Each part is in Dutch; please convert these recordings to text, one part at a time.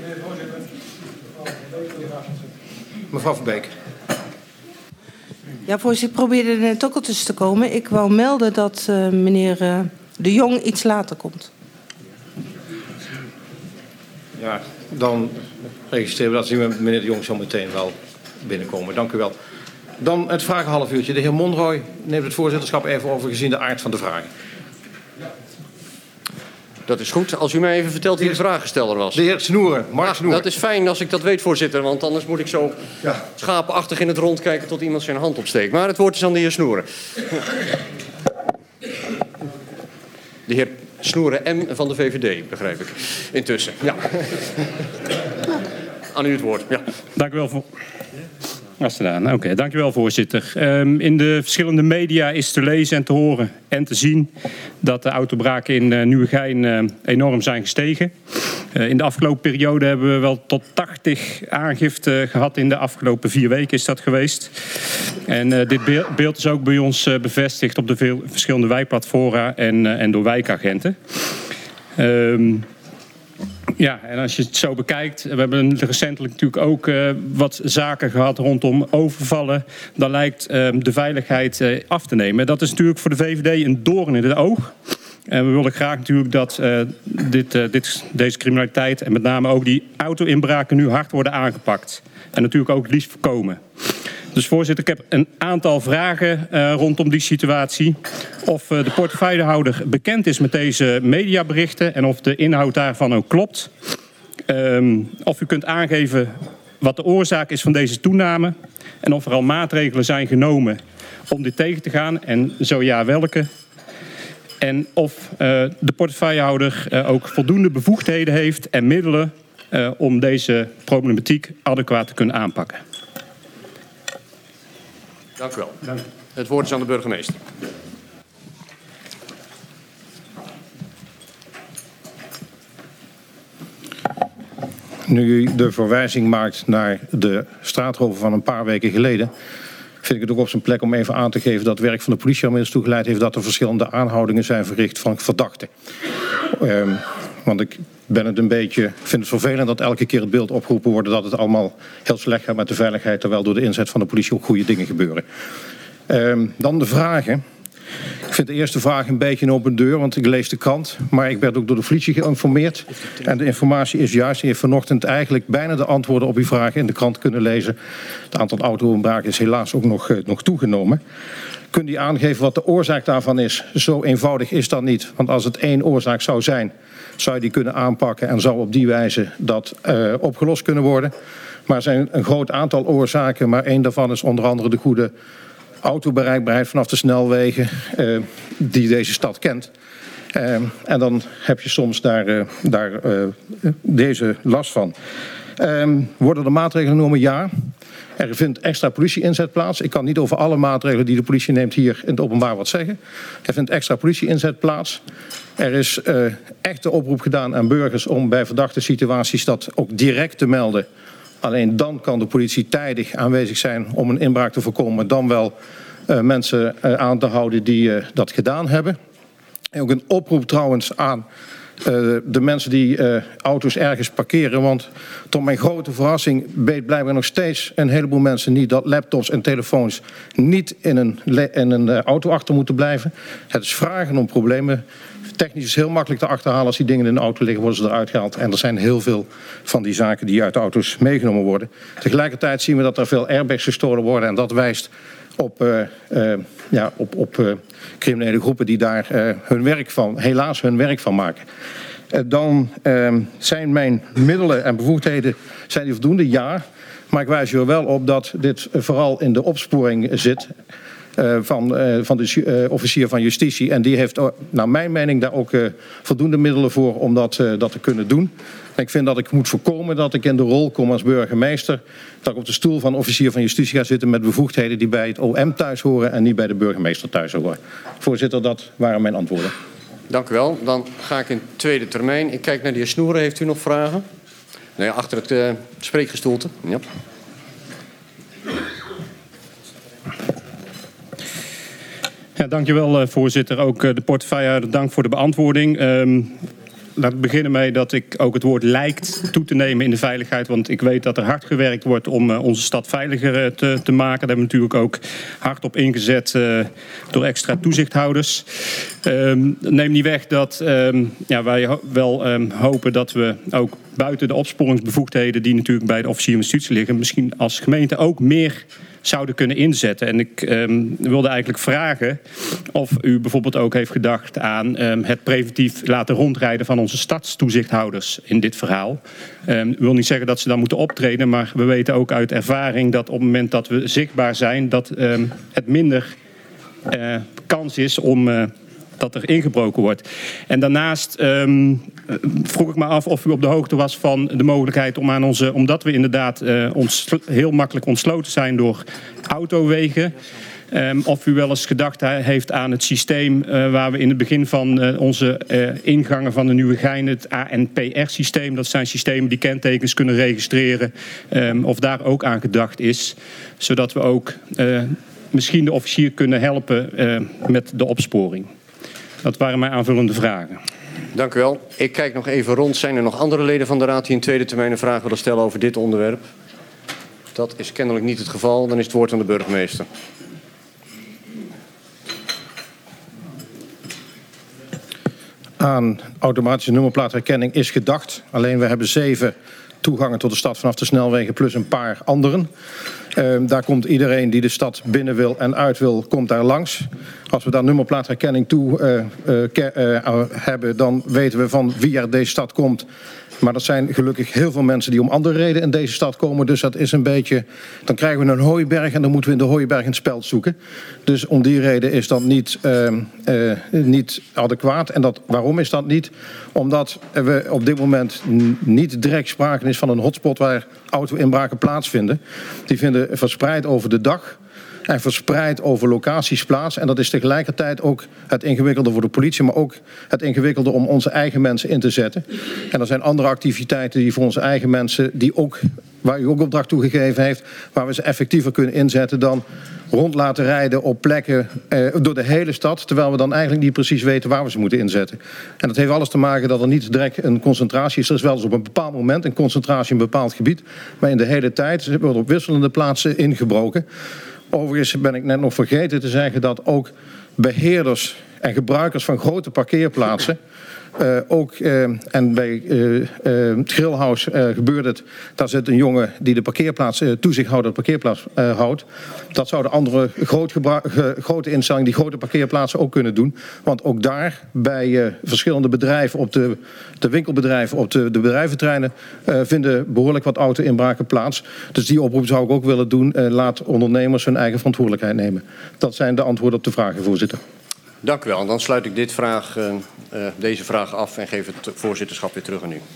Mevrouw Van Beek. Ja, voorzitter, ik probeerde er net ook al tussen te komen. Ik wou melden dat meneer De Jong iets later komt. Ja, dan registreren we dat meneer De Jong zo meteen wel binnenkomen. Dank u wel. Dan het vragenhalf uurtje. De heer Monroy neemt het voorzitterschap even over gezien de aard van de vragen. Dat is goed. Als u mij even vertelt wie de vragensteller was. De heer Snoeren, Mark Snoeren. Dat is fijn als ik dat weet, voorzitter. Want anders moet ik zo schapenachtig in het rond kijken tot iemand zijn hand opsteekt. Maar het woord is aan de heer Snoeren. De heer Snoeren M. van de VVD, begrijp ik. Intussen, ja. Aan u het woord, ja. Dank u wel voor... Oké, dank u wel, voorzitter. In de verschillende media is te lezen en te horen en te zien dat de autobraken in Nieuwegein enorm zijn gestegen. In de afgelopen periode hebben we wel tot 80 aangiften gehad. In de afgelopen 4 weken is dat geweest. En dit beeld is ook bij ons bevestigd op de verschillende wijkplatforma en door wijkagenten. Ja, en als je het zo bekijkt, we hebben recentelijk natuurlijk ook wat zaken gehad rondom overvallen. Dan lijkt de veiligheid af te nemen. Dat is natuurlijk voor de VVD een doorn in het oog. En we willen graag natuurlijk dat deze criminaliteit en met name ook die auto-inbraken nu hard worden aangepakt. En natuurlijk ook het liefst voorkomen. Dus voorzitter, ik heb een aantal vragen rondom die situatie. Of de portefeuillehouder bekend is met deze mediaberichten en of de inhoud daarvan ook klopt. Of u kunt aangeven wat de oorzaak is van deze toename. En of er al maatregelen zijn genomen om dit tegen te gaan. En zo ja, welke. En of de portefeuillehouder ook voldoende bevoegdheden heeft en middelen om deze problematiek adequaat te kunnen aanpakken. Dank u wel. Dank. Het woord is aan de burgemeester. Nu u de verwijzing maakt naar de straatrover van een paar weken geleden, vind ik het ook op zijn plek om even aan te geven dat het werk van de politie er inmiddels toe geleid heeft dat er verschillende aanhoudingen zijn verricht van verdachten. Want ik vind het vervelend dat elke keer het beeld opgeroepen wordt dat het allemaal heel slecht gaat met de veiligheid, terwijl door de inzet van de politie ook goede dingen gebeuren. Dan de vragen. Ik vind de eerste vraag een beetje een open deur, want ik lees de krant, maar ik werd ook door de politie geïnformeerd. En de informatie is juist. Je heeft vanochtend eigenlijk bijna de antwoorden op uw vragen in de krant kunnen lezen. Het aantal auto-inbraken is helaas ook nog toegenomen. Kunt u aangeven wat de oorzaak daarvan is? Zo eenvoudig is dat niet, want als het één oorzaak zou zijn, zou je die kunnen aanpakken en zou op die wijze dat opgelost kunnen worden. Maar er zijn een groot aantal oorzaken, maar één daarvan is onder andere de goede autobereikbaarheid vanaf de snelwegen die deze stad kent. En dan heb je soms daar deze last van. Worden er maatregelen genomen? Ja. Er vindt extra politie-inzet plaats. Ik kan niet over alle maatregelen die de politie neemt hier in het openbaar wat zeggen. Er vindt extra politie-inzet plaats. Er is echt de oproep gedaan aan burgers om bij verdachte situaties dat ook direct te melden. Alleen dan kan de politie tijdig aanwezig zijn om een inbraak te voorkomen. Dan wel mensen aan te houden die dat gedaan hebben. En ook een oproep trouwens aan de mensen die auto's ergens parkeren. Want tot mijn grote verrassing weet blijkbaar nog steeds een heleboel mensen niet dat laptops en telefoons niet in een auto achter moeten blijven. Het is vragen om problemen. Technisch is heel makkelijk te achterhalen. Als die dingen in de auto liggen, worden ze eruit gehaald. En er zijn heel veel van die zaken die uit de auto's meegenomen worden. Tegelijkertijd zien we dat er veel airbags gestolen worden. En dat wijst op criminele groepen die daar helaas hun werk van maken. Dan zijn mijn middelen en bevoegdheden zijn die voldoende? Ja. Maar ik wijs u er wel op dat dit vooral in de opsporing zit van de officier van justitie. En die heeft naar mijn mening daar ook voldoende middelen voor om dat te kunnen doen. En ik vind dat ik moet voorkomen dat ik in de rol kom als burgemeester, dat ik op de stoel van officier van justitie ga zitten met bevoegdheden die bij het OM thuis horen en niet bij de burgemeester thuis horen. Voorzitter, dat waren mijn antwoorden. Dank u wel. Dan ga ik in tweede termijn. Ik kijk naar de heer Snoeren. Heeft u nog vragen? Nee, achter het spreekgestoelte. Ja. Ja, dankjewel voorzitter. Ook de portefeuillehouder, dank voor de beantwoording. laat ik beginnen mee dat ik ook het woord lijkt toe te nemen in de veiligheid. Want ik weet dat er hard gewerkt wordt om onze stad veiliger te maken. Daar hebben we natuurlijk ook hard op ingezet door extra toezichthouders. Neem niet weg dat wij wel hopen dat we ook buiten de opsporingsbevoegdheden die natuurlijk bij de officier van justitie liggen, misschien als gemeente ook meer zouden kunnen inzetten. En ik wilde eigenlijk vragen of u bijvoorbeeld ook heeft gedacht aan het preventief laten rondrijden van onze stadstoezichthouders in dit verhaal. Ik wil niet zeggen dat ze dan moeten optreden, maar we weten ook uit ervaring dat op het moment dat we zichtbaar zijn, dat het minder kans is om dat er ingebroken wordt. En daarnaast vroeg ik me af of u op de hoogte was van de mogelijkheid om omdat we inderdaad heel makkelijk ontsloten zijn door autowegen, of u wel eens gedacht heeft aan het systeem waar we in het begin van onze ingangen van de Nieuwegein, het ANPR-systeem, dat zijn systemen die kentekens kunnen registreren, of daar ook aan gedacht is, zodat we ook misschien de officier kunnen helpen met de opsporing. Dat waren mijn aanvullende vragen. Dank u wel. Ik kijk nog even rond. Zijn er nog andere leden van de Raad die in tweede termijn een vraag willen stellen over dit onderwerp? Dat is kennelijk niet het geval. Dan is het woord aan de burgemeester. Aan automatische nummerplaatherkenning is gedacht. Alleen we hebben 7 toegangen tot de stad vanaf de snelwegen plus een paar anderen. Daar komt iedereen die de stad binnen wil en uit wil, komt daar langs. Als we daar nummerplaatherkenning toe hebben, dan weten we van wie er deze stad komt. Maar dat zijn gelukkig heel veel mensen die om andere redenen in deze stad komen. Dus dat is een beetje, dan krijgen we een hooiberg en dan moeten we in de hooiberg een speld zoeken. Dus om die reden is dat niet adequaat. En waarom is dat niet? Omdat we op dit moment niet direct sprake is van een hotspot waar auto-inbraken plaatsvinden. Die vinden verspreid over de dag en verspreid over locaties plaats. En dat is tegelijkertijd ook het ingewikkelde voor de politie, maar ook het ingewikkelde om onze eigen mensen in te zetten. En er zijn andere activiteiten die voor onze eigen mensen, waar u ook opdracht toe gegeven heeft, waar we ze effectiever kunnen inzetten dan rond laten rijden op plekken door de hele stad, terwijl we dan eigenlijk niet precies weten waar we ze moeten inzetten. En dat heeft alles te maken dat er niet direct een concentratie is. Er is wel eens op een bepaald moment een concentratie in een bepaald gebied, maar in de hele tijd wordt op wisselende plaatsen ingebroken. Overigens ben ik net nog vergeten te zeggen dat ook beheerders en gebruikers van grote parkeerplaatsen en bij het Grillhouse gebeurt het. Daar zit een jongen die de parkeerplaats, toezichthouder de parkeerplaats houdt. Dat zouden andere grote instellingen die grote parkeerplaatsen ook kunnen doen. Want ook daar bij verschillende bedrijven, op de winkelbedrijven, op de bedrijventerreinen vinden behoorlijk wat auto-inbraken plaats. Dus die oproep zou ik ook willen doen. Laat ondernemers hun eigen verantwoordelijkheid nemen. Dat zijn de antwoorden op de vragen, voorzitter. Dank u wel. En dan sluit ik deze vraag af en geef het voorzitterschap weer terug aan u.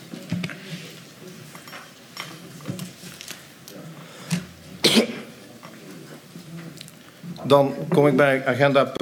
Dan kom ik bij agenda